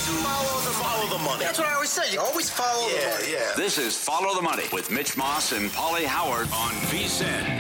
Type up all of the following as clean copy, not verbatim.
Follow the money. That's what I always say. You always follow the money. Yeah. This is Follow the Money with Mitch Moss and Paulie Howard on VSiN.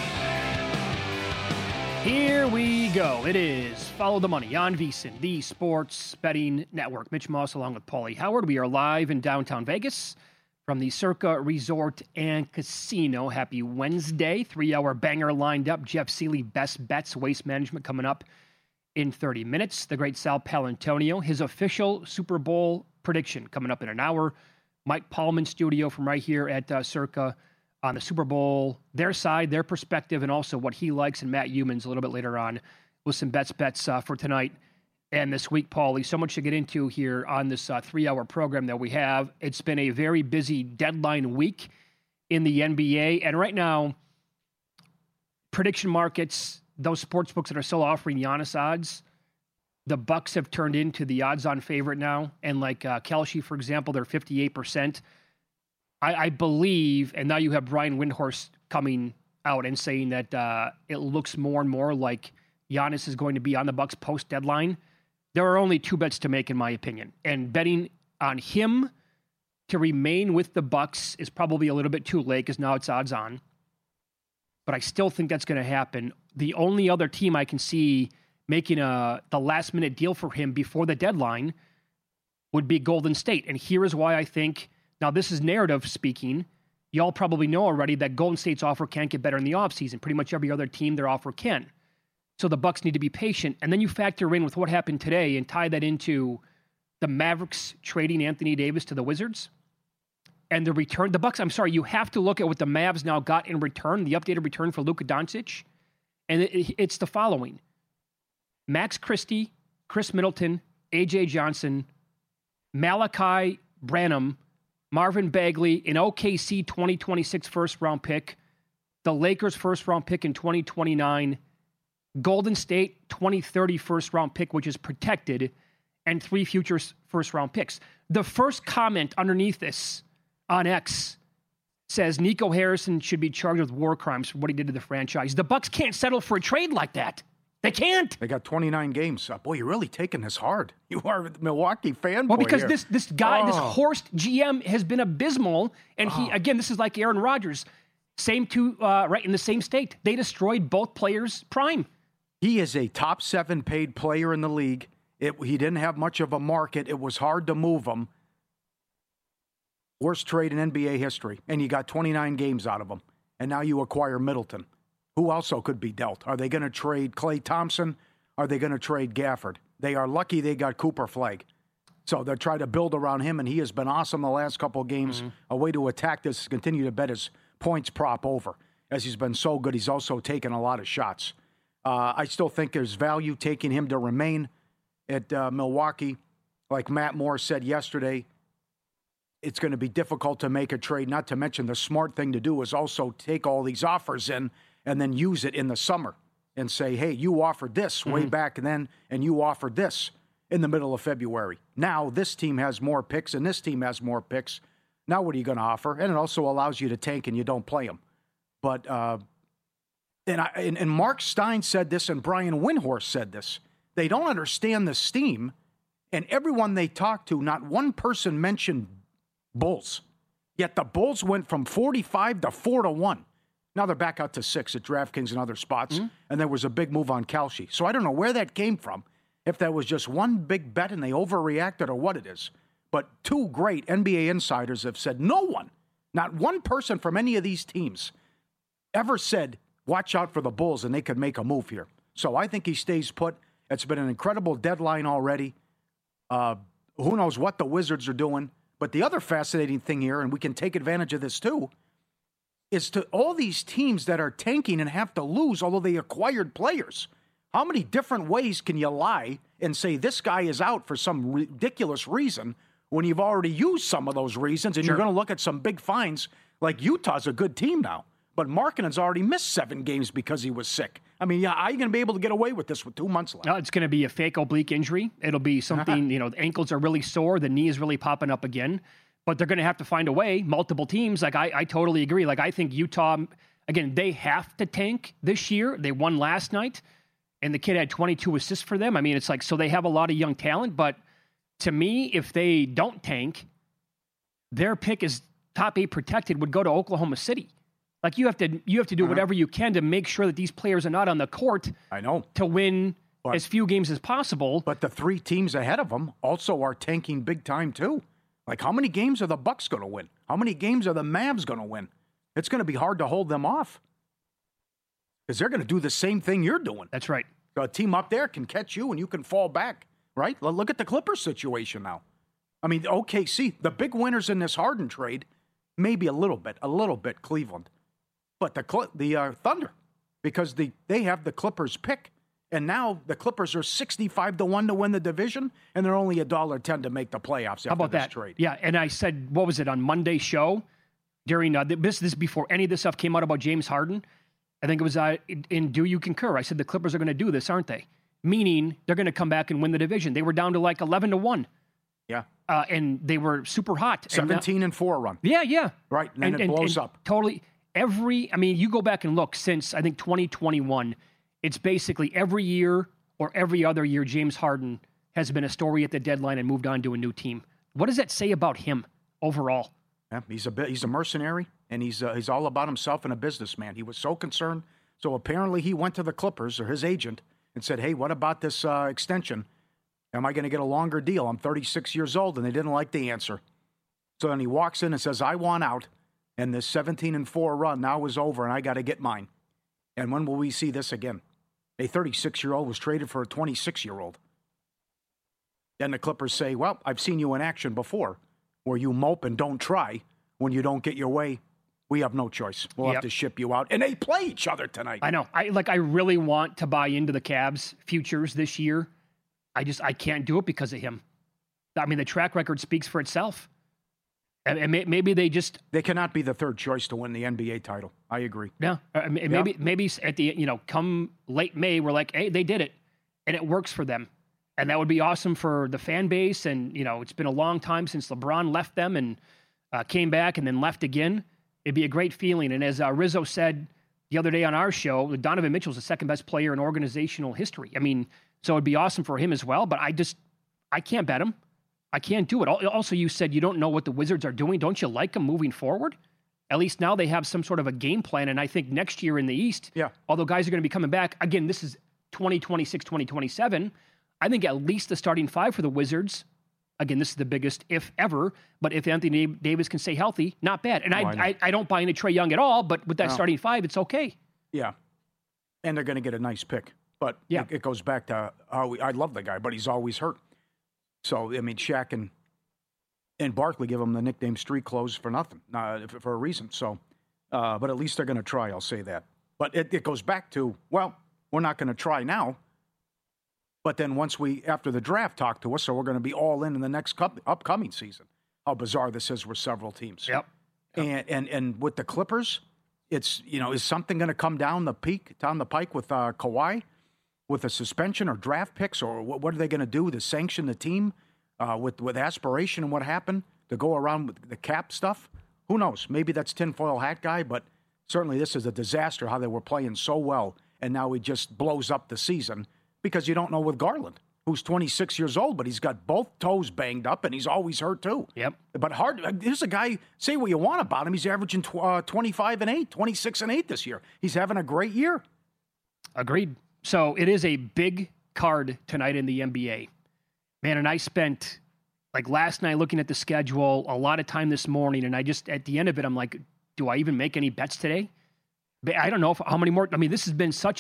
Here we go. It is Follow the Money on VSiN, the sports betting network. Mitch Moss along with Paulie Howard. We are live in downtown Vegas from the Circa Resort and Casino. Happy Wednesday. 3-hour banger lined up. Jeff Seeley, Best Bets, Waste Management coming up in 30 minutes. The great Sal Paolantonio, his official Super Bowl prediction coming up in an hour. Mike Paulman studio from right here at Circa on the Super Bowl, their side, their perspective, and also what he likes, and Matt Youmans a little bit later on with some bets for tonight and this week, Paulie. So much to get into here on this 3-hour program that we have. It's been a very busy deadline week in the NBA, and right now, prediction markets, those sports books that are still offering Giannis odds, the Bucks have turned into the odds-on favorite now, and like Kalshi, for example, they're 58%. I believe, and now you have Brian Windhorst coming out and saying that it looks more and more like Giannis is going to be on the Bucks post-deadline. There are only two bets to make, in my opinion. And betting on him to remain with the Bucks is probably a little bit too late because now it's odds-on. But I still think that's going to happen. The only other team I can see making the last-minute deal for him before the deadline would be Golden State. And here is why I think... Now, this is narrative speaking. Y'all probably know already that Golden State's offer can't get better in the offseason. Pretty much every other team, their offer can. So the Bucks need to be patient. And then you factor in with what happened today and tie that into the Mavericks trading Anthony Davis to the Wizards. And the return, the Bucks, I'm sorry, you have to look at what the Mavs now got in return, the updated return for Luka Doncic. And it's the following. Max Christie, Chris Middleton, A.J. Johnson, Malachi Branham, Marvin Bagley, an OKC 2026 first-round pick, the Lakers first-round pick in 2029, Golden State 2030 first-round pick, which is protected, and 3 future first-round picks. The first comment underneath this on X says Nico Harrison should be charged with war crimes for what he did to the franchise. The Bucks can't settle for a trade like that. They can't. They got 29 games. Boy, you're really taking this hard. You are a Milwaukee fanboy. Well, because this guy, this Horst GM has been abysmal. And he, again, this is like Aaron Rodgers. Same two, right in the same state. They destroyed both players' prime. He is a top 7 paid player in the league. He didn't have much of a market. It was hard to move him. Worst trade in NBA history. And you got 29 games out of him. And now you acquire Middleton, who also could be dealt. Are they going to trade Klay Thompson? Are they going to trade Gafford? They are lucky they got Cooper Flagg. So they're trying to build around him, and he has been awesome the last couple of games. Mm-hmm. A way to attack this is continue to bet his points prop over. As he's been so good, he's also taken a lot of shots. I still think there's value taking him to remain at Milwaukee. Like Matt Moore said yesterday, it's going to be difficult to make a trade, not to mention the smart thing to do is also take all these offers in and then use it in the summer and say, hey, you offered this way back then, and you offered this in the middle of February. Now this team has more picks, and this team has more picks. Now what are you going to offer? And it also allows you to tank and you don't play them. But and Mark Stein said this, and Brian Windhorst said this. They don't understand the steam, and everyone they talked to, not one person mentioned Bulls. Yet the Bulls went from 45 to 4-1. Now they're back out to 6 at DraftKings and other spots, and there was a big move on Kalshi. So I don't know where that came from, if that was just one big bet and they overreacted or what it is. But 2 great NBA insiders have said no one, not one person from any of these teams, ever said, watch out for the Bulls and they could make a move here. So I think he stays put. It's been an incredible deadline already. Who knows what the Wizards are doing. But the other fascinating thing here, and we can take advantage of this too, is to all these teams that are tanking and have to lose, although they acquired players. How many different ways can you lie and say this guy is out for some ridiculous reason when you've already used some of those reasons and you're going to look at some big fines? Like Utah's a good team now, but Markkanen's already missed 7 games because he was sick. I mean, are you going to be able to get away with this with 2 months left? No, it's going to be a fake oblique injury. It'll be something, the ankles are really sore, the knee is really popping up again. But they're going to have to find a way, multiple teams. Like, I totally agree. Like, I think Utah, again, they have to tank this year. They won last night, and the kid had 22 assists for them. I mean, it's like, so they have a lot of young talent, but to me, if they don't tank, their pick is top 8 protected would go to Oklahoma City. Like you have to do whatever you can to make sure that these players are not on the court. I know. To win as few games as possible. But the 3 teams ahead of them also are tanking big time too. Like how many games are the Bucks going to win? How many games are the Mavs going to win? It's going to be hard to hold them off because they're going to do the same thing you're doing. That's right. So a team up there can catch you and you can fall back, right? Look at the Clippers situation now. I mean, OKC, the big winners in this Harden trade, maybe a little bit, Cleveland. But the Thunder, because they have the Clippers pick. And now the Clippers are 65-1 to win the division, and they're only $1.10 to make the playoffs after this trade. Yeah, and I said, what was it, on Monday's show, during this before any of this stuff came out about James Harden, I think it was in Do You Concur? I said the Clippers are going to do this, aren't they? Meaning they're going to come back and win the division. They were down to like 11-1. Yeah. And they were super hot. 17-4 run. Yeah. Right, and then it blows up. Totally. You go back and look since, I think, 2021, it's basically every year or every other year James Harden has been a story at the deadline and moved on to a new team. What does that say about him overall? Yeah, he's a mercenary, and he's all about himself and a businessman. He was so concerned. So apparently he went to the Clippers or his agent and said, hey, what about this extension? Am I going to get a longer deal? I'm 36 years old, and they didn't like the answer. So then he walks in and says, I want out, and this 17-4 run now is over, and I got to get mine. And when will we see this again? A 36-year-old was traded for a 26-year-old. Then the Clippers say, well, I've seen you in action before, where you mope and don't try. When you don't get your way, we have no choice. We'll have to ship you out. And they play each other tonight. I know. I really want to buy into the Cavs' futures this year. I can't do it because of him. I mean, the track record speaks for itself. And maybe they cannot be the third choice to win the NBA title. I agree. Yeah. Maybe at the, come late May, we're like, hey, they did it. And it works for them. And that would be awesome for the fan base. And, it's been a long time since LeBron left them and came back and then left again. It'd be a great feeling. And as Rizzo said the other day on our show, Donovan Mitchell's the second best player in organizational history. I mean, so it'd be awesome for him as well. But I can't bet him. I can't do it. Also, you said you don't know what the Wizards are doing. Don't you like them moving forward? At least now they have some sort of a game plan. And I think next year in the East, although guys are going to be coming back, again, this is 2026, 2027. I think at least the starting 5 for the Wizards, again, this is the biggest if ever, but if Anthony Davis can stay healthy, not bad. And I don't buy into Trae Young at all, but with that starting 5, it's okay. Yeah. And they're going to get a nice pick. But it goes back to how I love the guy, but he's always hurt. So, I mean, Shaq and Barkley give him the nickname Street Clothes for nothing, for a reason. So, but at least they're going to try, I'll say that. But it goes back to, well, we're not going to try now. But then once after the draft, talk to us, so we're going to be all in the next upcoming season. How bizarre this is with several teams. Yep. And with the Clippers, it's, is something going to come down the pike with Kawhi? With a suspension or draft picks, or what are they going to do to sanction the team with aspiration and what happened to go around with the cap stuff? Who knows? Maybe that's tinfoil hat guy, but certainly this is a disaster how they were playing so well, and now he just blows up the season because you don't know with Garland, who's 26 years old, but he's got both toes banged up, and he's always hurt too. Yep. But here's a guy, say what you want about him, he's averaging 25-8, 26-8 this year. He's having a great year. Agreed. So it is a big card tonight in the NBA. Man, and I spent, last night looking at the schedule, a lot of time this morning, and I just, at the end of it, I'm like, do I even make any bets today? But I don't know how many more. I mean, this has been such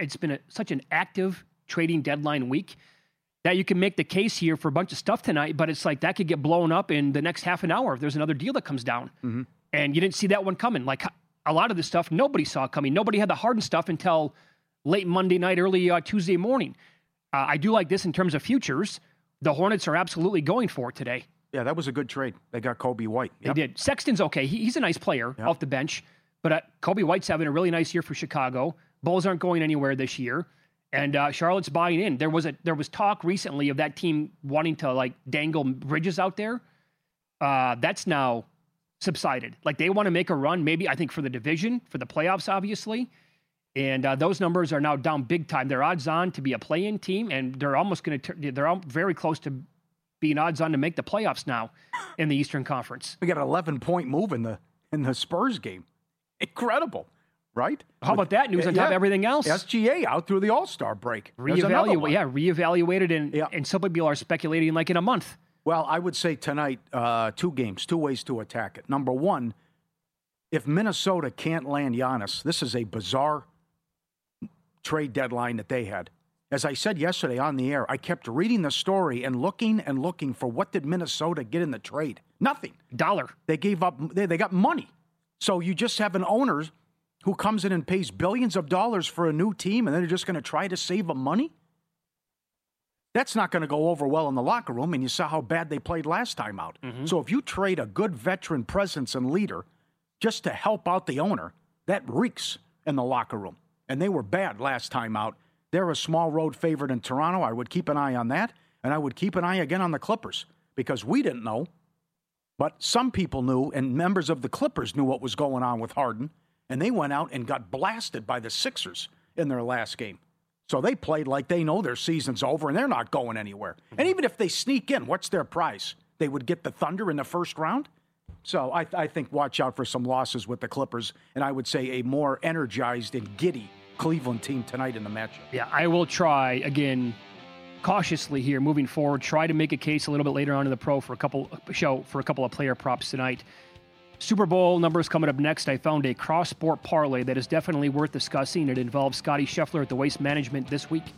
an active trading deadline week that you can make the case here for a bunch of stuff tonight, but it's like that could get blown up in the next half an hour if there's another deal that comes down. Mm-hmm. And you didn't see that one coming. Like a lot of this stuff, nobody saw coming. Nobody had the Harden stuff until late Monday night, early Tuesday morning. I do like this in terms of futures. The Hornets are absolutely going for it today. Yeah, that was a good trade. They got Kobe White. Yep. They did. Sexton's okay. He's a nice player off the bench, but Kobe White's having a really nice year for Chicago. Bulls aren't going anywhere this year, and Charlotte's buying in. There was talk recently of that team wanting to dangle Bridges out there. That's now subsided. They want to make a run, maybe I think for the division, for the playoffs, obviously. And those numbers are now down big time. They're odds on to be a play-in team, and they're almost they're very close to being odds on to make the playoffs now in the Eastern Conference. We got an 11-point move in the Spurs game. Incredible, right? How about that news on top of everything else? SGA out through the All-Star break. Reevaluated, and some people are speculating like in a month. Well, I would say tonight, 2 games, 2 ways to attack it. Number one, if Minnesota can't land Giannis, this is a bizarre trade deadline that they had. As I said yesterday on the air, I kept reading the story and looking for what did Minnesota get in the trade. Nothing. Dollar. They gave up. They got money. So you just have an owner who comes in and pays billions of dollars for a new team, and then they're just going to try to save them money? That's not going to go over well in the locker room, and you saw how bad they played last time out. Mm-hmm. So if you trade a good veteran presence and leader just to help out the owner, that reeks in the locker room. And they were bad last time out. They're a small road favorite in Toronto. I would keep an eye on that, and I would keep an eye again on the Clippers because we didn't know, but some people knew, and members of the Clippers knew what was going on with Harden, and they went out and got blasted by the Sixers in their last game. So they played like they know their season's over and they're not going anywhere. And even if they sneak in, what's their price? They would get the Thunder in the first round? So I think watch out for some losses with the Clippers, and I would say a more energized and giddy Cleveland team tonight in the matchup. Yeah, I will try, again, cautiously here moving forward, try to make a case a little bit later on in the pro for a couple of player props tonight. Super Bowl numbers coming up next. I found a cross-sport parlay that is definitely worth discussing. It involves Scotty Scheffler at the Waste Management this week.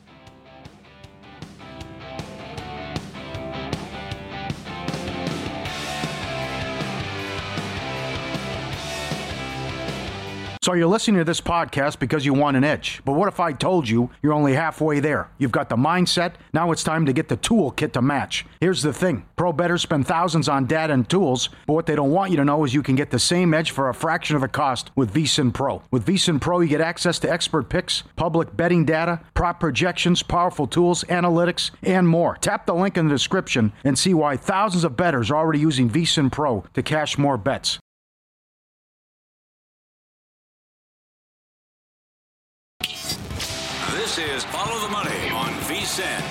So you're listening to this podcast because you want an edge. But what if I told you you're only halfway there? You've got the mindset. Now it's time to get the toolkit to match. Here's the thing. Pro bettors spend thousands on data and tools, but what they don't want you to know is you can get the same edge for a fraction of the cost with VSiN Pro. With VSiN Pro, you get access to expert picks, public betting data, prop projections, powerful tools, analytics, and more. Tap the link in the description and see why thousands of bettors are already using VSiN Pro to cash more bets. This is Follow the Money on VSiN.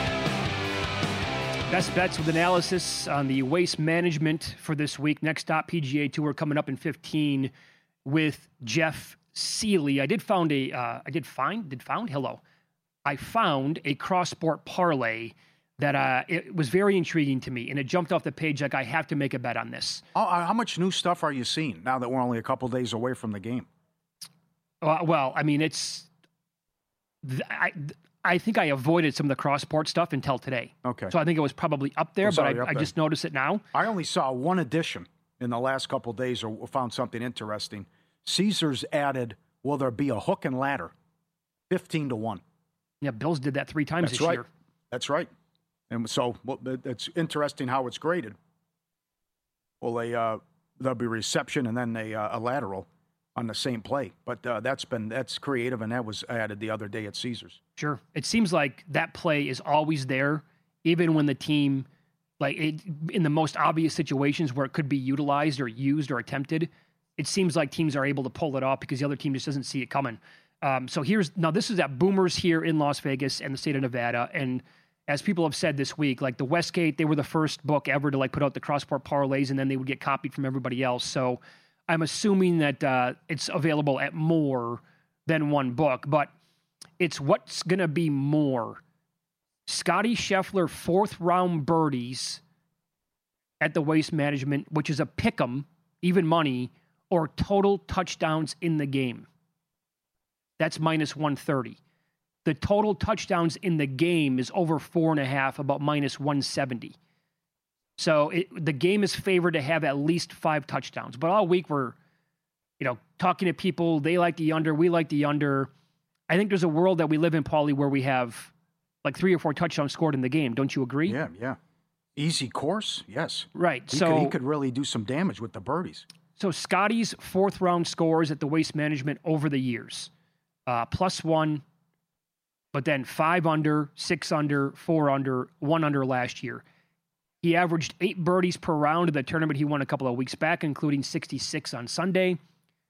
Best bets with analysis on the Waste Management for this week. Next stop, PGA Tour coming up in 15 with Jeff Seeley. I found a cross-sport parlay that it was very intriguing to me, and it jumped off the page like I have to make a bet on this. How much new stuff are you seeing now that we're only a couple days away from the game? Well, I mean, it's... I think I avoided some of the cross-sport stuff until today. Okay. So I think it was probably up there, but I just noticed it now. I only saw one addition in the last couple of days, or found something interesting. Caesars added, will there be a hook and ladder? 15-1. Yeah, Bills did that 3 times this year. That's right. And so it's interesting how it's graded. Well, there'll be reception and then a lateral on the same play. But that's creative, and that was added the other day at Caesars. Sure. It seems like that play is always there, even when the team, in the most obvious situations where it could be utilized or used or attempted, it seems like teams are able to pull it off because the other team just doesn't see it coming. So this is at Boomers here in Las Vegas and the state of Nevada, and as people have said this week, like the Westgate, they were the first book ever to put out the cross-sport parlays, and then they would get copied from everybody else. So I'm assuming that it's available at more than one book, but it's what's going to be more. Scotty Scheffler 4th round birdies at the Waste Management, which is a pick'em, even money, or total touchdowns in the game. That's minus 130. The total touchdowns in the game is over 4.5, about minus 170. So the game is favored to have at least 5 touchdowns. But all week we're, talking to people. They like the under. We like the under. I think there's a world that we live in, Paulie, where we have 3 or 4 touchdowns scored in the game. Don't you agree? Yeah. Easy course, yes. Right. He could really do some damage with the birdies. So Scotty's 4th round scores at the Waste Management over the years. +1, but then 5 under, 6 under, 4 under, 1 under last year. He averaged 8 birdies per round in the tournament he won a couple of weeks back, including 66 on Sunday.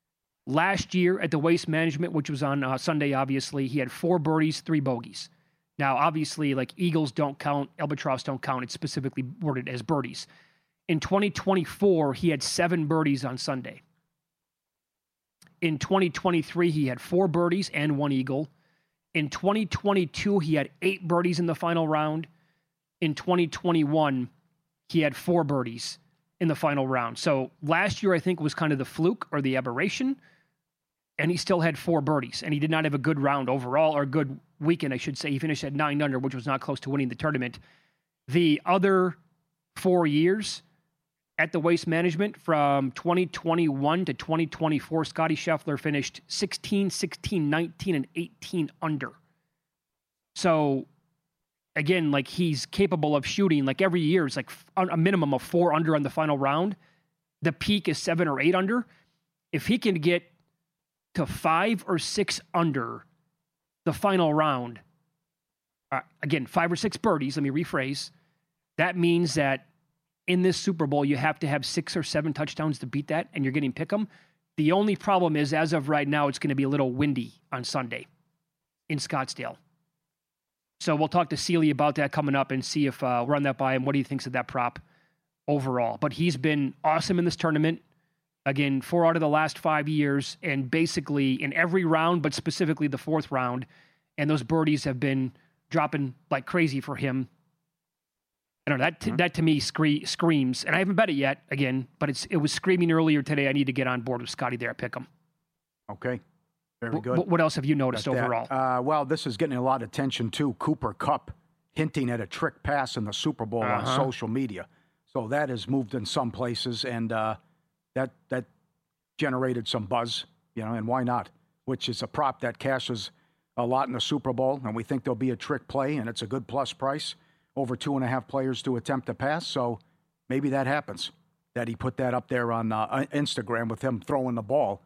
Last year at the Waste Management, which was on Sunday, obviously, he had 4 birdies, 3 bogeys. Now, obviously, like eagles don't count, albatross don't count. It's specifically worded as birdies. In 2024, he had 7 birdies on Sunday. In 2023, he had 4 birdies and 1 eagle. In 2022, he had 8 birdies in the final round. In 2021, he had 4 birdies in the final round. So last year, I think, was kind of the fluke or the aberration. And he still had 4 birdies. And he did not have a good round overall, or a good weekend, I should say. He finished at 9 under, which was not close to winning the tournament. The other 4 years at the Waste Management, from 2021 to 2024, Scottie Scheffler finished 16, 16, 19, and 18 under. So, again, like, he's capable of shooting, like, every year is like a minimum of 4 under on the final round. The peak is 7 or 8 under. If he can get to 5 or 6 under the final round, again, 5 or 6 birdies, let me rephrase, that means that in this Super Bowl, you have to have 6 or 7 touchdowns to beat that, and you're getting pick'em. The only problem is, as of right now, it's going to be a little windy on Sunday in Scottsdale. So we'll talk to Sealy about that coming up and see if we'll run that by him, what he thinks of that prop overall. But he's been awesome in this tournament. Again, 4 out of the last 5 years, and basically in every round, but specifically the 4th round. And those birdies have been dropping like crazy for him. I don't know, that to me screams, and I haven't bet it yet, again, but it was screaming earlier today. I need to get on board with Scotty there at Pick'em. Okay. Very good. What else have you noticed overall? Well, this is getting a lot of attention, too. Cooper Kupp hinting at a trick pass in the Super Bowl on social media. So that has moved in some places, and that generated some buzz, and why not? Which is a prop that cashes a lot in the Super Bowl, and we think there'll be a trick play, and it's a good plus price. Over 2.5 players to attempt to pass, so maybe that happens. That he put that up there on Instagram with him throwing the ball.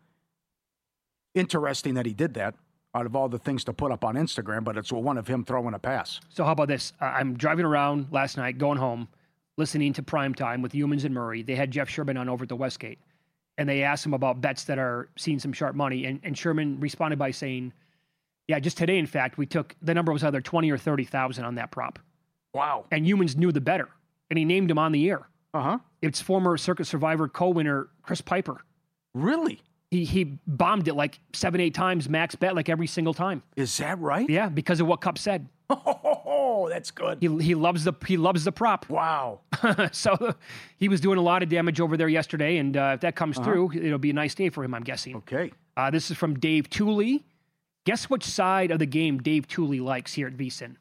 Interesting that he did that out of all the things to put up on Instagram, but it's one of him throwing a pass. So how about this? I'm driving around last night, going home, listening to Primetime with Humans and Murray. They had Jeff Sherman on over at the Westgate, and they asked him about bets that are seeing some sharp money, and Sherman responded by saying, yeah, just today, in fact, we took, the number was either 20 or 30,000 on that prop. Wow. And Humans knew the better, and he named him on the air. Uh-huh. It's former Circus Survivor co-winner Chris Piper. Really? He bombed it like 7-8 times, max bet, like every single time. Is that right? Yeah, because of what Kupp said. Oh, that's good. He loves the prop. Wow. So he was doing a lot of damage over there yesterday, and if that comes through, it'll be a nice day for him, I'm guessing. Okay. This is from Dave Tooley. Guess which side of the game Dave Tooley likes here at VSiN?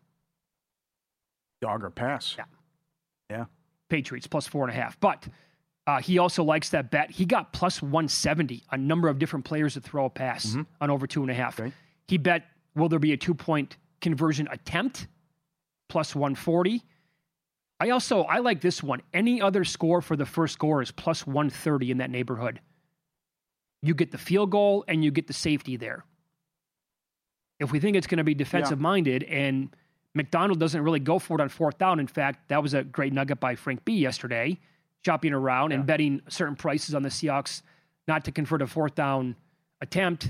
Dog or pass? Yeah. Patriots plus 4.5. But he also likes that bet. He got plus 170, a number of different players to throw a pass on over 2.5. Okay. He bet, will there be a 2-point conversion attempt? Plus 140. I like this one. Any other score for the first score is plus 130 in that neighborhood. You get the field goal and you get the safety there. If we think it's going to be defensive-minded, and McDonald doesn't really go for it on 4th down. In fact, that was a great nugget by Frank B yesterday, shopping around and betting certain prices on the Seahawks not to convert a 4th down attempt.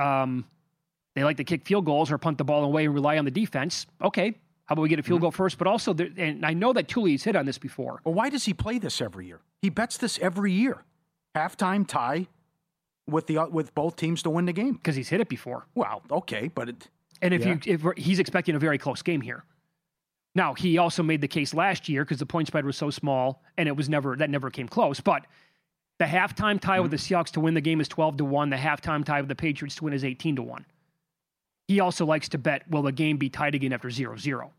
They like to kick field goals or punt the ball away and rely on the defense. Okay, how about we get a field goal first? But also, and I know that Tooley's hit on this before. Well, why does he play this every year? He bets this every year. Halftime tie with both teams to win the game. Because he's hit it before. Well, okay, but it... And if he's expecting a very close game here. Now, he also made the case last year because the point spread was so small and that never came close. But the halftime tie with the Seahawks to win the game is 12-1. The halftime tie with the Patriots to win is 18-1. He also likes to bet, will the game be tied again after 0-0?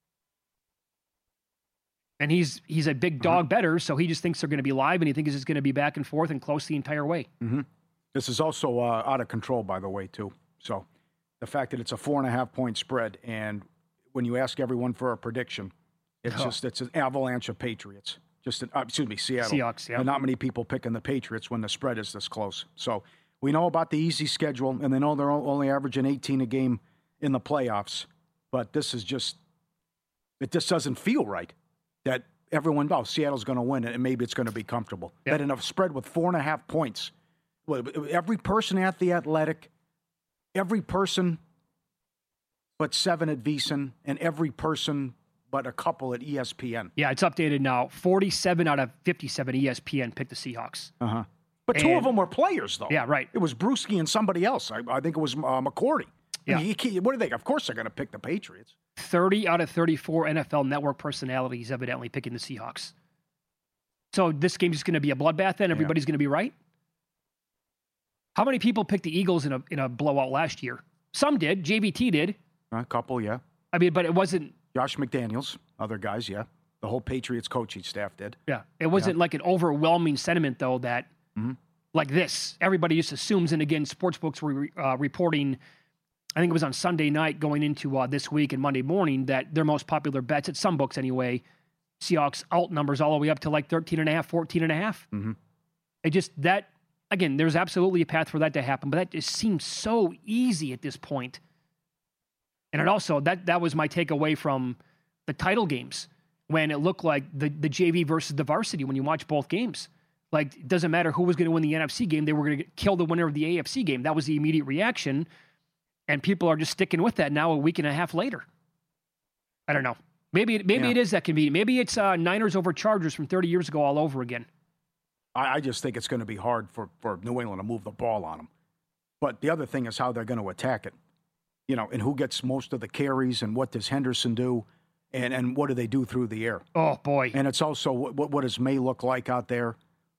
And he's a big dog better, so he just thinks they're going to be live, and he thinks it's going to be back and forth and close the entire way. Mm-hmm. This is also out of control, by the way, too. So the fact that it's a 4.5-point spread, and when you ask everyone for a prediction, it's an avalanche of Patriots. Seattle. Seahawks, yeah. And not many people picking the Patriots when the spread is this close. So we know about the easy schedule, and they know they're only averaging 18 a game in the playoffs. But this is just doesn't feel right that everyone, Seattle's going to win, and maybe it's going to be comfortable. Yep. That in a spread with 4.5 points, every person at The Athletic, every person but 7 at VSiN, and every person but a couple at ESPN. Yeah, it's updated now. 47 out of 57 ESPN picked the Seahawks. Uh-huh. But 2 of them were players, though. Yeah, right. It was Brewski and somebody else. I think it was McCourty. Yeah. I mean, what are they? Of course they're going to pick the Patriots. 30 out of 34 NFL Network personalities evidently picking the Seahawks. So this game's just going to be a bloodbath then? Everybody's going to be right? How many people picked the Eagles in a blowout last year? Some did. JVT did. A couple, yeah. I mean, but it wasn't... Josh McDaniels, other guys, yeah. The whole Patriots coaching staff did. Yeah. It wasn't like an overwhelming sentiment, though, that like this. Everybody just assumes, and again, sportsbooks were reporting, I think it was on Sunday night going into this week and Monday morning, that their most popular bets, at some books anyway, Seahawks alt numbers all the way up to like 13.5, 14.5. Mm-hmm. It just, that, again, there's absolutely a path for that to happen, but that just seems so easy at this point. And it also, that was my takeaway from the title games, when it looked like the JV versus the varsity when you watch both games. Like, it doesn't matter who was going to win the NFC game, they were going to kill the winner of the AFC game. That was the immediate reaction, and people are just sticking with that now a week and a half later. I don't know. Maybe it is that convenient. Maybe it's Niners over Chargers from 30 years ago all over again. I just think it's going to be hard for New England to move the ball on them. But the other thing is how they're going to attack it. You know, and who gets most of the carries, and what does Henderson do, and what do they do through the air? Oh, boy. And it's also, what does May look like out there?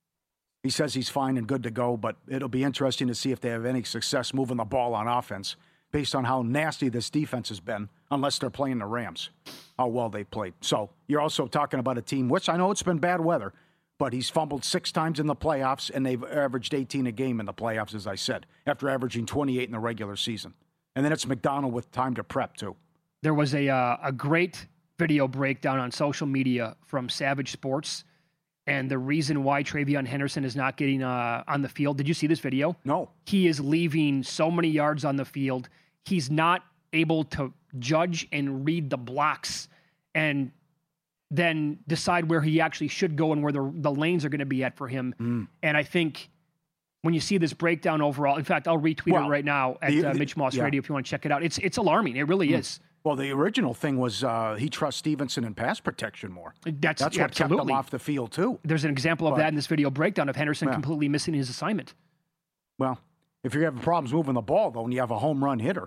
He says he's fine and good to go, but it'll be interesting to see if they have any success moving the ball on offense based on how nasty this defense has been, unless they're playing the Rams, how well they played. So you're also talking about a team, which I know it's been bad weather, but he's fumbled 6 times in the playoffs, and they've averaged 18 a game in the playoffs, as I said, after averaging 28 in the regular season. And then it's McDonald with time to prep, too. There was a great video breakdown on social media from Savage Sports, and the reason why TreVeyon Henderson is not getting on the field. Did you see this video? No. He is leaving so many yards on the field. He's not able to judge and read the blocks and then decide where he actually should go and where the lanes are going to be at for him. And I think when you see this breakdown overall, in fact, I'll retweet it right now at Mitch Moss Radio if you want to check it out. It's alarming. It really is. Well, the original thing was he trusts Stevenson in pass protection more. That's what kept him off the field, too. There's an example of that in this video breakdown of Henderson completely missing his assignment. Well, if you're having problems moving the ball, though, and you have a home run hitter,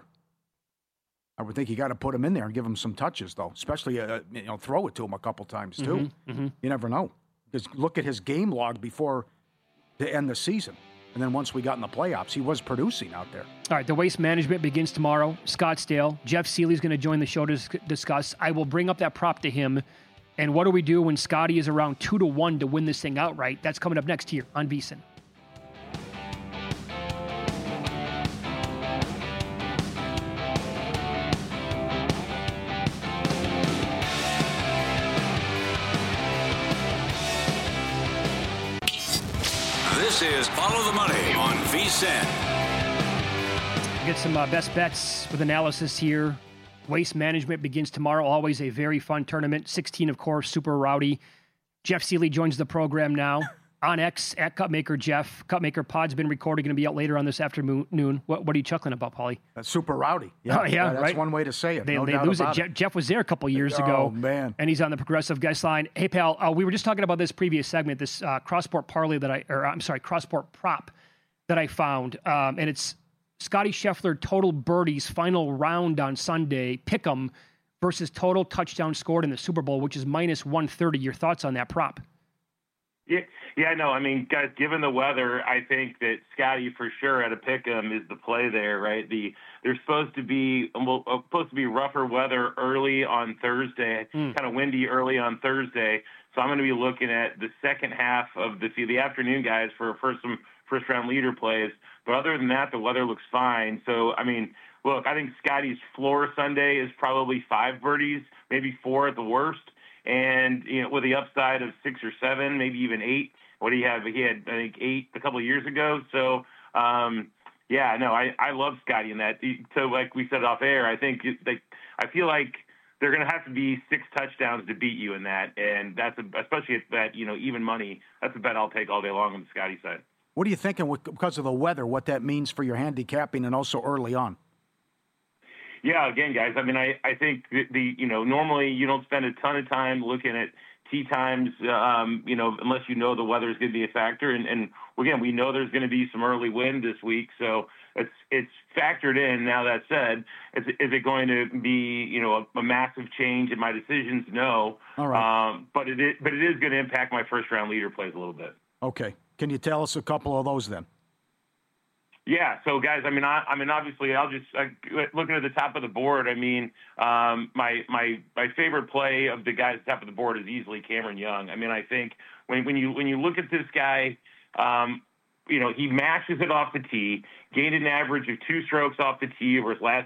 I would think you got to put him in there and give him some touches, though, especially throw it to him a couple times, too. You never know. Because look at his game log before the end of the season. And then once we got in the playoffs, he was producing out there. All right, the Waste Management begins tomorrow. Scottsdale. Jeff Seeley's going to join the show to discuss. I will bring up that prop to him. And what do we do when Scotty is around 2-1 to win this thing outright? That's coming up next here on VSiN. This is Follow the Money on VSiN. Get some best bets with analysis here. Waste Management begins tomorrow. Always a very fun tournament. 16, of course, super rowdy. Jeff Seeley joins the program now on X at Cupmaker Jeff. Cupmaker Pod's been recorded, going to be out later on this afternoon. What are you chuckling about, Paulie? That's super rowdy. Yeah, that's right. One way to say it. They lose it. Jeff was there a couple years ago. Oh, man. And he's on the Progressive guest line. Hey, pal, we were just talking about this previous segment, this cross-sport parlay cross-sport prop that I found. And it's Scotty Scheffler total birdies final round on Sunday, pick'em versus total touchdown scored in the Super Bowl, which is minus 130. Your thoughts on that prop? Yeah, no, I mean, guys, given the weather, I think that Scotty for sure at a pick'em is the play there, right? There's supposed to be rougher weather early on Thursday, kind of windy early on Thursday. So I'm going to be looking at the second half of the afternoon, guys, for some first round leader plays. But other than that, the weather looks fine. So, I mean, look, I think Scotty's floor Sunday is probably 5 birdies, maybe 4 at the worst. And, with the upside of 6 or 7, maybe even 8. What do you have? He had, I think, 8 a couple of years ago. So, I love Scotty in that. So, like we said off air, I think I feel like they're going to have to be 6 touchdowns to beat you in that. And that's especially at that, even money. That's a bet I'll take all day long on the Scotty side. What are you thinking because of the weather, what that means for your handicapping and also early on? Yeah, again, guys, I mean, I think normally you don't spend a ton of time looking at tee times, unless you know the weather is going to be a factor. And again, we know there's going to be some early wind this week, so it's factored in. Now, that said, is it going to be, a massive change in my decisions? No. All right. But it is going to impact my first round leader plays a little bit. Okay. Can you tell us a couple of those then? Yeah. So, guys, I mean, obviously, I'll just looking at the top of the board. I mean, my favorite play of the guys at the top of the board is easily Cameron Young. I mean, I think when you look at this guy, he mashes it off the tee, gained an average of 2 strokes off the tee over his last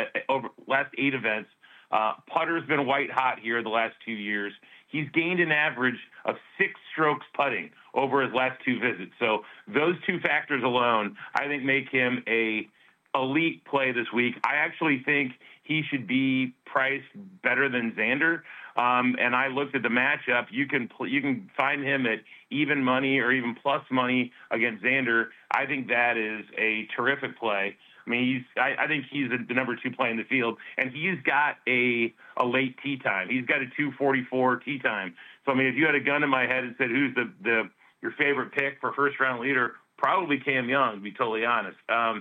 8 events. Putter's been white hot here the last 2 years. He's gained an average of 6 strokes putting over his last 2 visits. So those 2 factors alone, I think, make him a elite play this week. I actually think he should be priced better than Xander. And I looked at the matchup. You can find him at even money or even plus money against Xander. I think that is a terrific play. I mean, I think he's the number 2 play in the field, and he's got a late tee time. He's got a 2:44 tee time. So, I mean, if you had a gun in my head and said, who's your favorite pick for first-round leader, probably Cam Young, to be totally honest.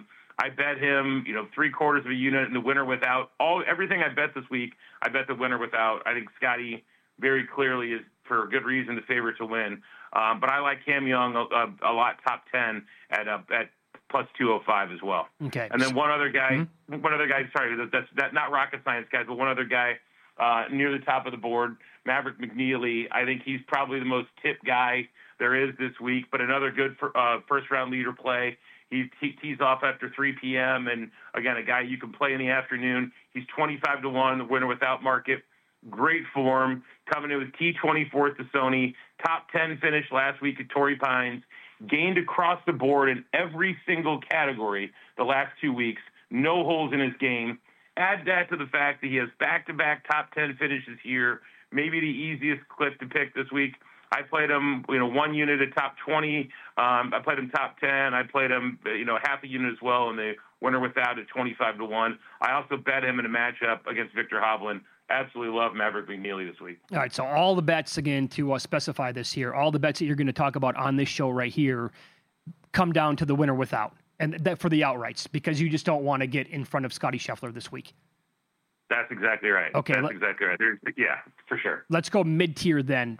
I bet him, 3/4 of a unit in the winner without. Everything I bet this week, I bet the winner without. I think Scotty very clearly is, for good reason, the favorite to win. But I like Cam Young a lot, top 10 at plus 205 as well. Okay. And then one other guy, sorry, that's not rocket science, guys, but one other guy near the top of the board, Maverick McNeely. I think he's probably the most tipped guy there is this week, but another good first-round leader play. He tees off after 3 p.m., and, again, a guy you can play in the afternoon. He's 25-1, the winner without market. Great form, coming in with T24 to Sony, top 10 finish last week at Torrey Pines, gained across the board in every single category the last 2 weeks, no holes in his game. Add that to the fact that he has back-to-back top 10 finishes here, maybe the easiest clip to pick this week. I played him, 1 unit at top 20. I played him top 10. I played him, half a unit as well, and the winner without at 25-1. I also bet him in a matchup against Victor Hovland. Absolutely love Maverick McNeely this week. All right, so all the bets, again, to specify this here, all the bets that you're going to talk about on this show right here come down to the winner without, and that for the outrights, because you just don't want to get in front of Scotty Scheffler this week. That's exactly right. Okay, that's exactly right. Yeah, for sure. Let's go mid-tier then,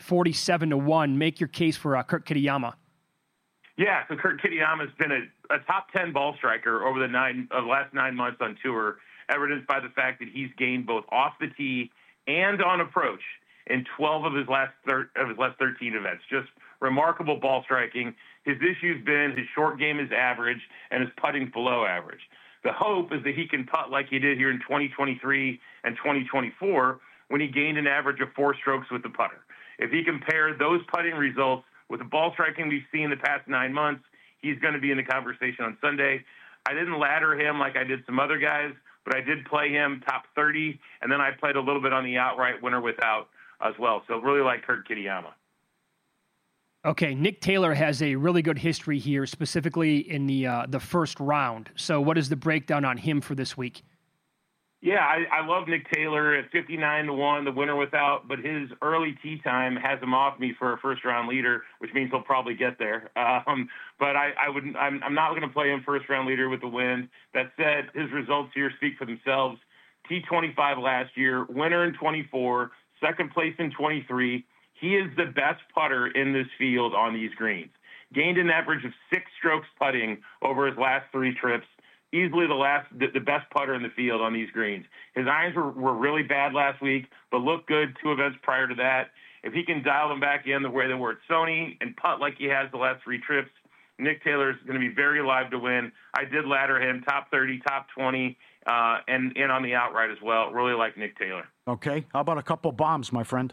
47-1. Make your case for Kurt Kitayama. Yeah, so Kurt Kitayama has been a top 10 ball striker over the last 9 months on tour, evidenced by the fact that he's gained both off the tee and on approach in 12 of his last 13 events. Just remarkable ball striking. His issue's been his short game is average and his putting's below average. The hope is that he can putt like he did here in 2023 and 2024 when he gained an average of 4 strokes with the putter. If he compared those putting results with the ball striking we've seen the past 9 months, he's going to be in the conversation on Sunday. I didn't ladder him like I did some other guys, but I did play him top 30, and then I played a little bit on the outright winner without as well. So really like Kurt Kitayama. Okay, Nick Taylor has a really good history here, specifically in the first round. So what is the breakdown on him for this week? Yeah, I love Nick Taylor at 59-1, the winner without, but his early tee time has him off me for a first-round leader, which means he'll probably get there. But I'm not going to play him first-round leader with the wind. That said, his results here speak for themselves. T25 last year, winner in 24, second place in 23. He is the best putter in this field on these greens. Gained an average of 6 strokes putting over his last 3 trips. Easily the best putter in the field on these greens. His irons were really bad last week, but looked good 2 events prior to that. If he can dial them back in the way they were at Sony and putt like he has the last 3 trips, Nick Taylor is going to be very live to win. I did ladder him top 30, top 20, and in on the outright as well. Really like Nick Taylor. Okay. How about a couple bombs, my friend?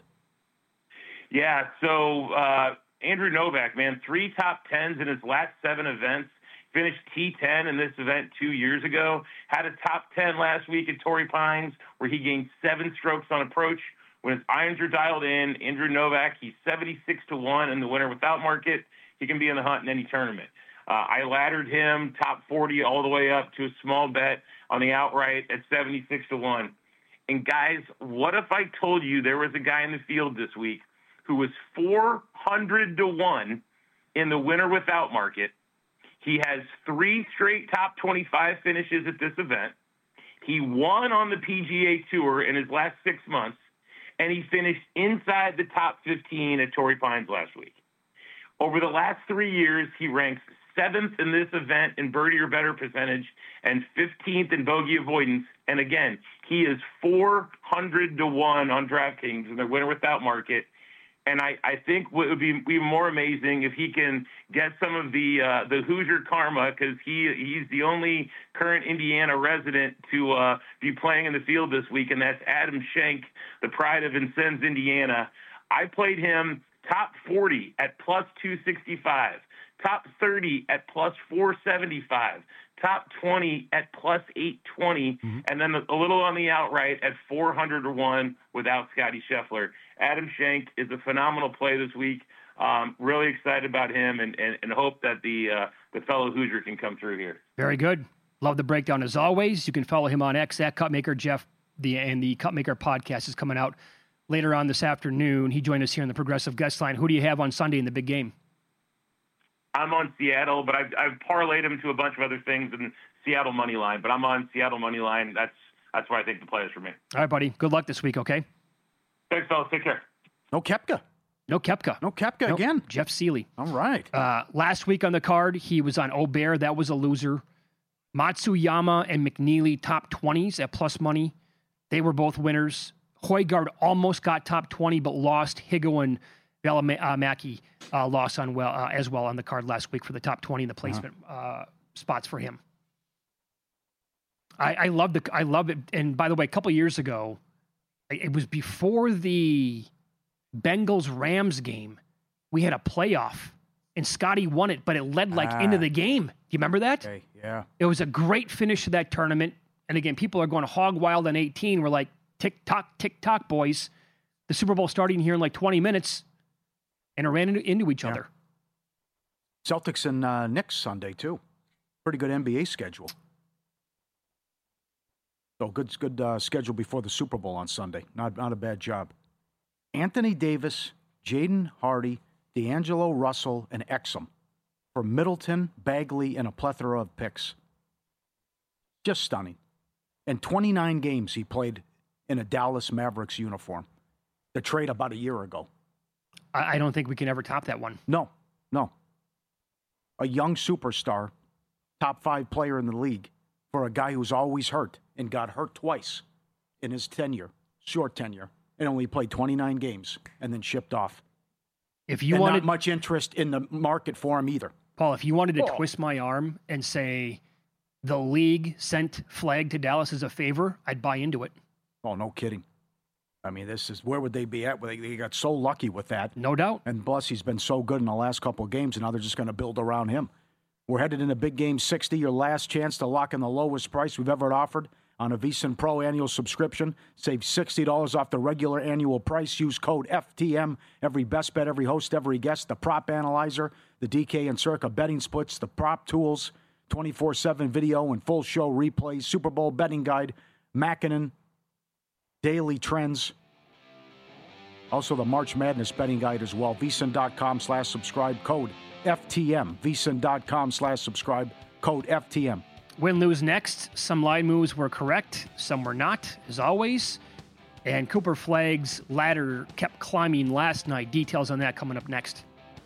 Yeah, so Andrew Novak, man, 3 top 10s in his last 7 events. Finished T10 in this event 2 years ago. Had a top 10 last week at Torrey Pines where he gained 7 strokes on approach. When his irons are dialed in, Andrew Novak, he's 76-1 in the winner without market. He can be in the hunt in any tournament. I laddered him top 40 all the way up to a small bet on the outright at 76-1. And guys, what if I told you there was a guy in the field this week who was 400-1 in the winner without market? He has 3 straight top 25 finishes at this event. He won on the PGA Tour in his last 6 months, and he finished inside the top 15 at Torrey Pines last week. Over the last 3 years, he ranks 7th in this event in birdie or better percentage and 15th in bogey avoidance. And again, he is 400-1 on DraftKings in the winner without market. And I think what would be more amazing if he can get some of the Hoosier karma, because he's the only current Indiana resident to be playing in the field this week, and that's Adam Schenk, the pride of Vincennes, Indiana. I played him top 40 at plus 265, top 30 at plus 475, top 20 at plus 820, and then a little on the outright at 400-1 without Scotty Scheffler. Adam Schenk is a phenomenal play this week. Really excited about him and hope that the fellow Hoosier can come through here. Very good. Love the breakdown as always. You can follow him on X at Cupmaker Jeff. And the Cupmaker podcast is coming out later on this afternoon. He joined us here in the Progressive Guest Line. Who do you have on Sunday in the big game? I'm on Seattle, but I've parlayed him to a bunch of other things in Seattle money line. But I'm on Seattle money line. That's where I think the play is for me. All right, buddy. Good luck this week. Okay. Thanks, fellas. Take care. No Koepka. No Koepka again. Jeff Seeley. All right. Last week on the card, he was on Aubert. That was a loser. Matsuyama and McNeely, top 20s at plus money. They were both winners. Højgaard almost got top 20, but lost. Higo and Valimaki lost on as well on the card last week for the top 20 in the placement spots for him. I love it. And by the way, a couple years ago, it was before the Bengals-Rams game. We had a playoff, and Scotty won it, but it led into the game. Do you remember that? Okay, yeah. It was a great finish to that tournament. And again, people are going hog wild on 18. We're like, tick-tock, boys. The Super Bowl starting here in like 20 minutes, and it ran into each other. Celtics and Knicks Sunday, too. Pretty good NBA schedule. So good schedule before the Super Bowl on Sunday. Not a bad job. Anthony Davis, Jaden Hardy, D'Angelo Russell, and Exum for Middleton, Bagley, and a plethora of picks. Just stunning. And 29 games he played in a Dallas Mavericks uniform. The trade about a year ago. I don't think we can ever top that one. No. A young superstar, top 5 player in the league, for a guy who's always hurt and got hurt twice in his short tenure, and only played 29 games and then shipped off. Not much interest in the market for him either. Paul, if you wanted to twist my arm and say the league sent Flag to Dallas as a favor, I'd buy into it. Oh, no kidding. I mean, where would they be at? They got so lucky with that. No doubt. And plus, he's been so good in the last couple of games, and now they're just going to build around him. We're headed into Big Game 60, your last chance to lock in the lowest price we've ever offered on a VSiN Pro annual subscription. Save $60 off the regular annual price. Use code FTM. Every best bet, every host, every guest, the prop analyzer, the DK and Circa betting splits, the prop tools, 24/7 video and full show replays, Super Bowl betting guide, Mackinnon, daily trends. Also the March Madness betting guide as well. VSiN.com/subscribe, code FTM. VSiN.com/subscribe, code FTM. Win, lose next. Some line moves were correct, some were not, as always. And Cooper Flagg's ladder kept climbing last night. Details on that coming up next.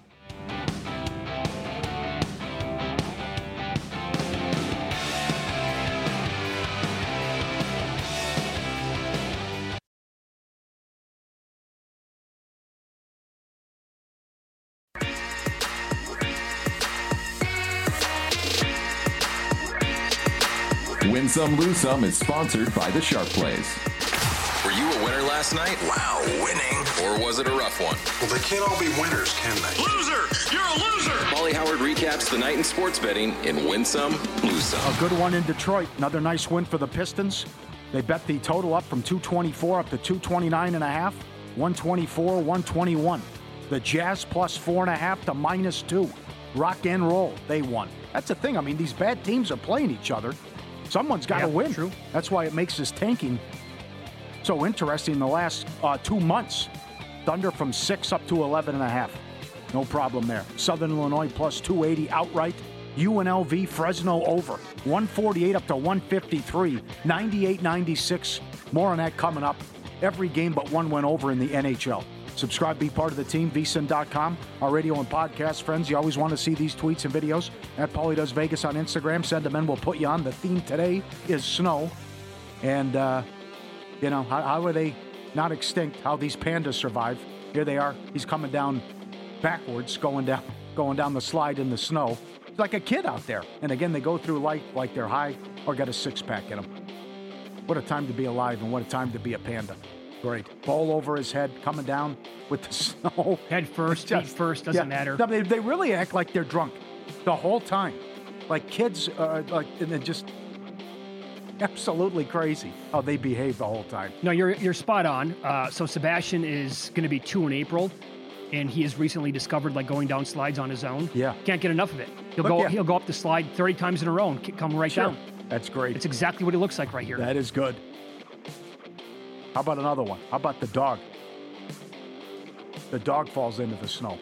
Win Some, Lose Some is sponsored by the Sharp Plays. Were you a winner last night? Wow, winning. Or was it a rough one? Well, they can't all be winners, can they? Loser! You're a loser! Paulie Howard recaps the night in sports betting in Win Some, Lose Some. A good one in Detroit. Another nice win for the Pistons. They bet the total up from 224 up to 229.5, 124, 121. The Jazz plus 4.5 to -2. Rock and roll, they won. That's the thing. I mean, these bad teams are playing each other. Someone's got to win. True. That's why it makes this tanking so interesting in the last 2 months. Thunder from 6 up to 11.5. No problem there. Southern Illinois plus 280 outright. UNLV, Fresno over. 148 up to 153. 98-96. More on that coming up. Every game but one went over in the NHL. Subscribe, be part of the team, vsin.com. Our radio and podcast friends, you always want to see these tweets and videos. At Paulie Does Vegas on Instagram. Send them in, we'll put you on. The theme today is snow. And, how are they not extinct? How these pandas survive. Here they are. He's coming down backwards, going down the slide in the snow. It's like a kid out there. And again, they go through life like they're high or got a six-pack in them. What a time to be alive and what a time to be a panda. Great. Ball over his head, coming down with the snow. Head first, feet first, doesn't matter. No, they really act like they're drunk the whole time. Like kids, and they're just absolutely crazy how they behave the whole time. No, you're spot on. So Sebastian is going to be 2 in April, and he has recently discovered going down slides on his own. Yeah. Can't get enough of it. He'll go up the slide 30 times in a row and come right down. That's great. It's exactly what it looks like right here. That is good. How about another one? How about the dog? The dog falls into the snow.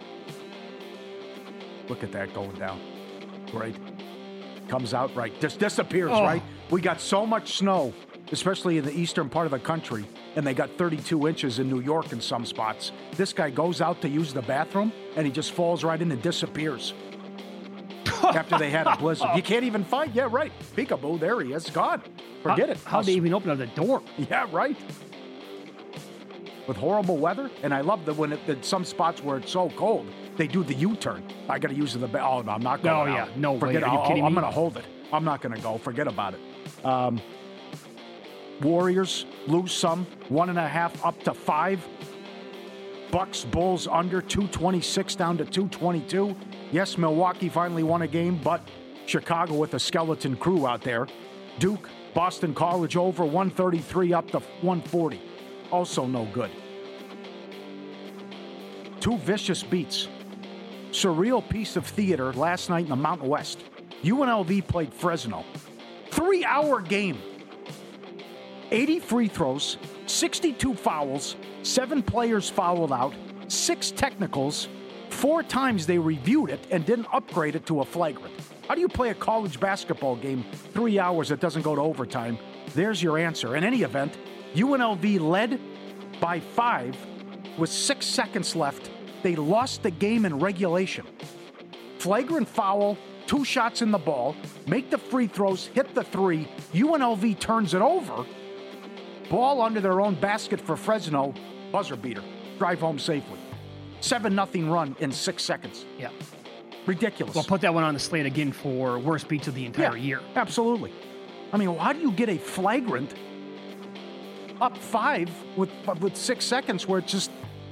Look at that going down. Great. Comes out right. Just disappears, right? We got so much snow, especially in the eastern part of the country, and they got 32 inches in New York in some spots. This guy goes out to use the bathroom, and he just falls right in and disappears. After they had a blizzard. You can't even find. Yeah, right. Peekaboo, there he is. Gone. Forget it. How'd they even open up the door? Yeah, right. With horrible weather, and I love that when in some spots where it's so cold, they do the U-turn. I got to use the. Oh, no, I'm not going. Oh, yeah, no Forget way. it. Are you kidding me? I'm going to hold it. I'm not going to go. Forget about it. Warriors lose some, 1.5 up to 5. Bucks, Bulls under 226 down to 222. Yes, Milwaukee finally won a game, but Chicago with a skeleton crew out there. Duke, Boston College over 133 up to 140. Also no good. 2 vicious beats. Surreal piece of theater last night in the Mountain West. UNLV played Fresno. 3-hour game. 80 free throws, 62 fouls, 7 players fouled out, 6 technicals. 4 times they reviewed it and didn't upgrade it to a flagrant. How do you play a college basketball game 3 hours that doesn't go to overtime? There's your answer. In any event, UNLV led by 5 with 6 seconds left. They lost the game in regulation. Flagrant foul, 2 shots in the ball, make the free throws, hit the 3. UNLV turns it over. Ball under their own basket for Fresno. Buzzer beater. Drive home safely. 7-0 run in 6 seconds. Yeah. Ridiculous. Well, put that one on the slate again for worst beats of the entire year. Absolutely. I mean, how do you get a flagrant up 5 with 6 seconds where it's just...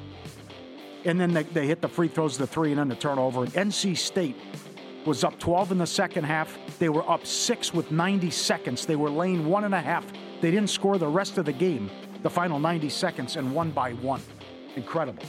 And then they hit the free throws, the 3, and then the turnover. And NC State was up 12 in the second half. They were up 6 with 90 seconds. They were laying 1.5. They didn't score the rest of the game, the final 90 seconds, and won by 1. Incredible.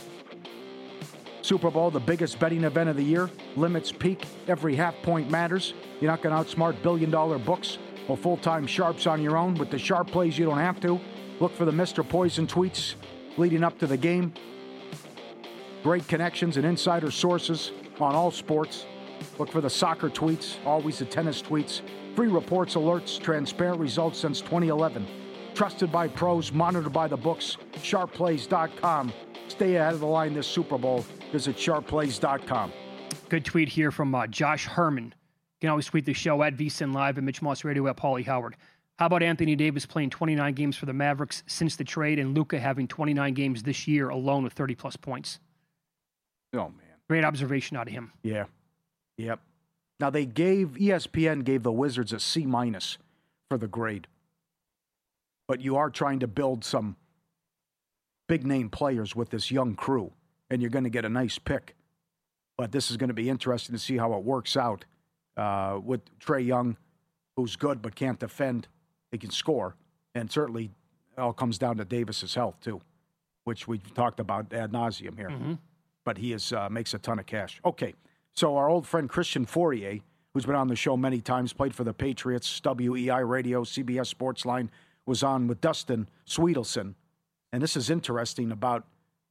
Super Bowl, the biggest betting event of the year. Limits peak. Every half point matters. You're not going to outsmart billion-dollar books or full-time sharps on your own. With the sharp plays, you don't have to. Look for the Mr. Poison tweets leading up to the game. Great connections and insider sources on all sports. Look for the soccer tweets, always the tennis tweets. Free reports, alerts, transparent results since 2011. Trusted by pros, monitored by the books. Sharpplays.com. Stay ahead of the line this Super Bowl. Visit sharpplays.com. Good tweet here from Josh Herman. You can always tweet the show at VSiN Live and Mitch Moss Radio at Paulie Howard. How about Anthony Davis playing 29 games for the Mavericks since the trade and Luka having 29 games this year alone with 30-plus points? Oh, man. Great observation out of him. Yeah. Yep. Now, ESPN gave the Wizards a C- for the grade. But you are trying to build some big-name players with this young crew, and you're going to get a nice pick. But this is going to be interesting to see how it works out with Trae Young, who's good but can't defend. He can score. And certainly it all comes down to Davis's health, too, which we've talked about ad nauseum here. Mm-hmm. But he makes a ton of cash. Okay, So our old friend Christian Fourier, who's been on the show many times, played for the Patriots, WEI Radio, CBS Sportsline, was on with Dustin Sweetelson. And this is interesting about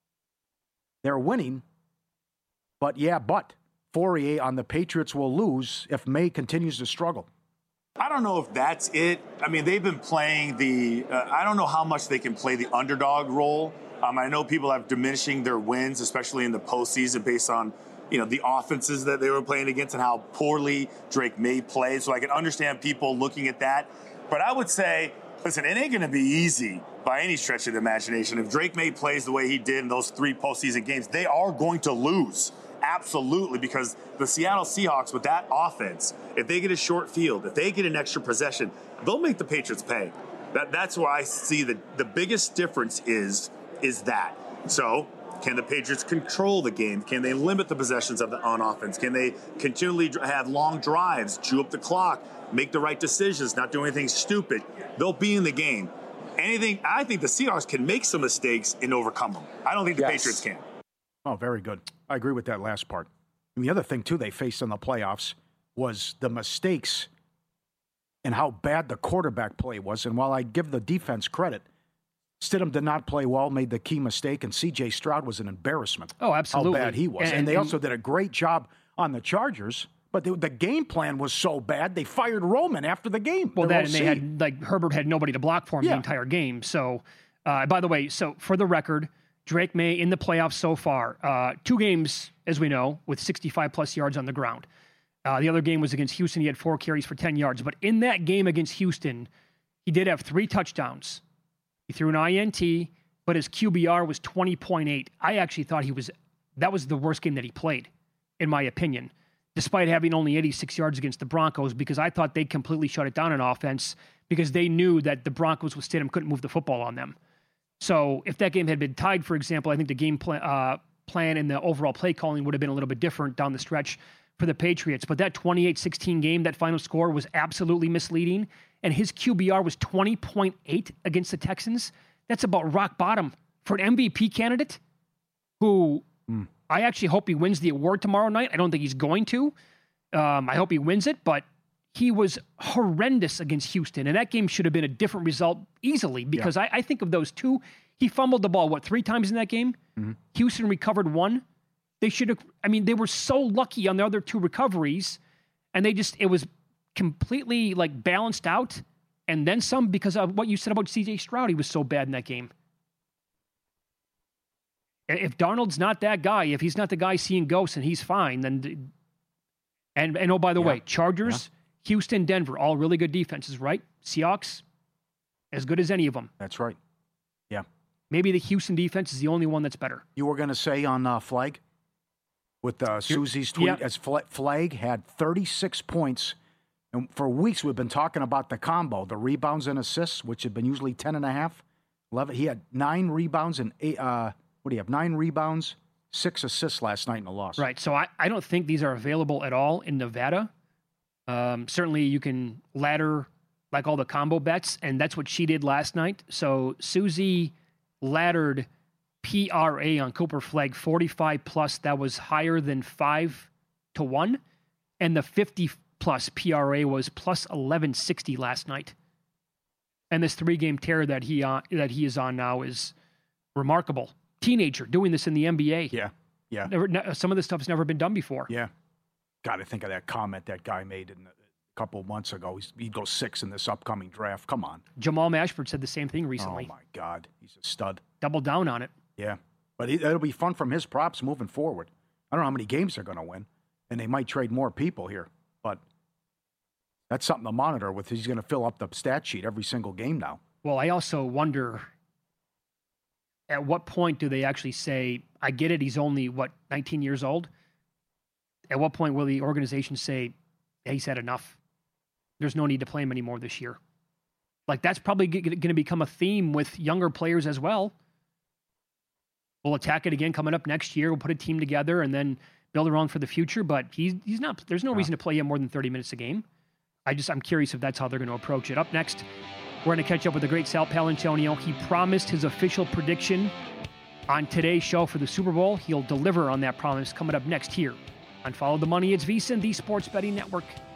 they're winning, but Fourier on the Patriots will lose if May continues to struggle. I don't know if that's it. I mean, they've been playing I don't know how much they can play the underdog role. I know people have diminishing their wins, especially in the postseason, based on, the offenses that they were playing against and how poorly Drake May played. So I can understand people looking at that. But I would say, listen, it ain't going to be easy by any stretch of the imagination. If Drake May plays the way he did in those 3 postseason games, they are going to lose. Absolutely, because the Seattle Seahawks, with that offense, if they get a short field, if they get an extra possession, they'll make the Patriots pay. That's where I see the biggest difference is that. So, can the Patriots control the game? Can they limit the possessions on offense? Can they continually have long drives, chew up the clock, make the right decisions, not do anything stupid? They'll be in the game. I think the Seahawks can make some mistakes and overcome them. I don't think the Patriots can. Oh, very good. I agree with that last part. And the other thing, too, they faced in the playoffs was the mistakes and how bad the quarterback play was. And while I give the defense credit, Stidham did not play well, made the key mistake, and C.J. Stroud was an embarrassment. Oh, absolutely. How bad he was. And they also did a great job on the Chargers, but the game plan was so bad, they fired Roman after the game. Well, and they had, Herbert had nobody to block for him the entire game. So, by the way, for the record, Drake May in the playoffs so far, 2 games, as we know, with 65-plus yards on the ground. The other game was against Houston. He had 4 carries for 10 yards. But in that game against Houston, he did have 3 touchdowns. He threw an INT, but his QBR was 20.8. I actually thought that was the worst game that he played, in my opinion, despite having only 86 yards against the Broncos, because I thought they completely shut it down on offense because they knew that the Broncos with Stidham couldn't move the football on them. So if that game had been tied, for example, I think the game plan and the overall play calling would have been a little bit different down the stretch for the Patriots. But that 28-16 game, that final score was absolutely misleading. And his QBR was 20.8 against the Texans. That's about rock bottom for an MVP candidate who I actually hope he wins the award tomorrow night. I don't think he's going to. I hope he wins it, but he was horrendous against Houston, and that game should have been a different result easily because I think of those 2. He fumbled the ball, 3 times in that game? Mm-hmm. Houston recovered 1. They should have, they were so lucky on the other 2 recoveries, and it was completely balanced out, and then some because of what you said about C.J. Stroud. He was so bad in that game. If Darnold's not that guy, if he's not the guy seeing ghosts and he's fine, then, and oh, by the way, Chargers, Houston, Denver, all really good defenses, right? Seahawks, as good as any of them. That's right. Yeah. Maybe the Houston defense is the only one that's better. You were going to say on Flag with Susie's tweet, as Flag had 36 points. And for weeks, we've been talking about the combo, the rebounds and assists, which had been usually 10.5, 11. He had 9 rebounds and 8. What do you have? 9 rebounds, 6 assists last night in the loss. Right. So I don't think these are available at all in Nevada. Certainly you can ladder all the combo bets, and that's what she did last night. So Susie laddered PRA on Cooper Flag 45+. That was higher than 5-1. And the 50+ PRA was plus 1160 last night. And this 3-game tear that he is on now is remarkable. Teenager doing this in the NBA. Yeah. Some of this stuff's never been done before. Yeah. Got to think of that comment that guy made a couple of months ago. He'd go 6 in this upcoming draft. Come on. Jamal Mashburn said the same thing recently. Oh, my God. He's a stud. Double down on it. Yeah. But it'll be fun from his props moving forward. I don't know how many games they're going to win, and they might trade more people here. But that's something to monitor with. He's going to fill up the stat sheet every single game now. Well, I also wonder at what point do they actually say, I get it, he's only, 19 years old? At what point will the organization say, hey, he's had enough? There's no need to play him anymore this year. That's probably going to become a theme with younger players as well. We'll attack it again coming up next year. We'll put a team together and then build around for the future. But he's not. There's no reason to play him more than 30 minutes a game. I'm curious if that's how they're going to approach it. Up next, we're going to catch up with the great Sal Paolantonio. He promised his official prediction on today's show for the Super Bowl. He'll deliver on that promise coming up next here On Follow the Money, it's VSiN, the Sports Betting Network.